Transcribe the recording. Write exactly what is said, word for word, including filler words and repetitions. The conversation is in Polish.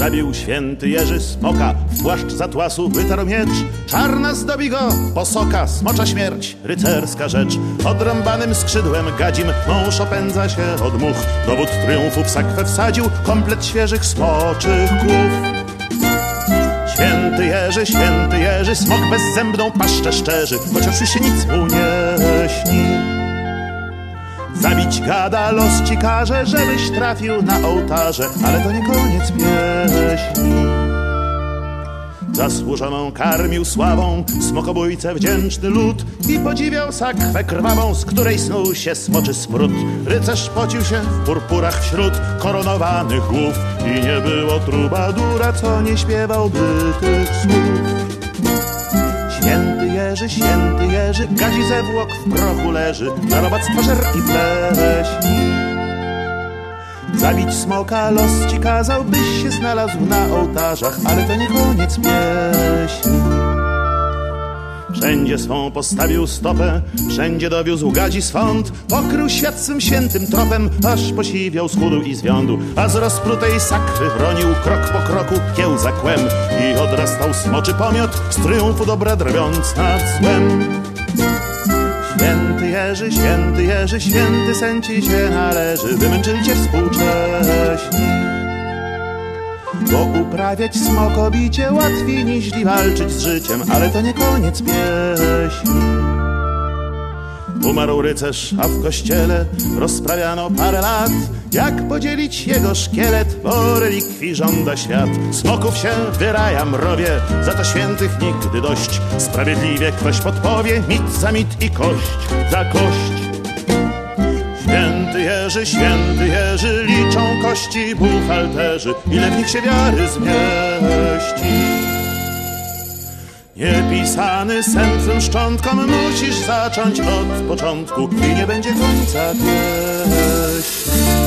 Zabił święty Jerzy smoka, w płaszcz z atłasu wytarł miecz. Czarna zdobi go posoka, smocza śmierć, rycerska rzecz. Odrąbanym skrzydłem gadzim mąż opędza się od much. Dowód triumfu w sakwę wsadził komplet świeżych smoczych głów. Święty Jerzy, święty Jerzy, smok bezzębną paszczę szczerzy, chociaż już się nic mu nie śni. Zabić gada los ci każe, żebyś trafił na ołtarze, ale to nie koniec pieśni. Zasłużoną karmił sławą smokobójcę wdzięczny lud i podziwiał sakwę krwawą, z której snuł się smoczy smród. Rycerz pocił się w purpurach wśród koronowanych głów i nie było trubadura, co nie śpiewałby tych słów. Święty Jerzy, święty Jerzy, gazi zewłok w prochu leży, na robactwo żer i pleśni. Zabić smoka los ci kazał, byś się znalazł na ołtarzach, ale to nie koniec pieśni. Wszędzie swą postawił stopę, wszędzie dowiózł gadzi swąd, pokrył świat swym świętym tropem, aż posiwiał, schudł i zwiądu, a z rozprutej sakwy bronił krok po kroku kiełza kłem i odrastał smoczy pomiot, z triumfu dobra drwiąc nad złem. Święty Jerzy, święty Jerzy, święty sen ci się należy, wymęczyli cię współcześni. Bo uprawiać smokobicie łatwiej niźli walczyć z życiem, ale to nie koniec pieśni. Umarł rycerz, a w kościele rozprawiano parę lat, jak podzielić jego szkielet, bo relikwii żąda świat. Smoków się wyraja mrowie, za to świętych nigdy dość. Sprawiedliwie ktoś podpowie, mit za mit i kość za kość. Święty Jerzy, święty Jerzy, liczą kości buchalterzy, ile w nich się wiary zmieści. Niepisany sen twym szczątkom musisz zacząć od początku i nie będzie końca pieśni.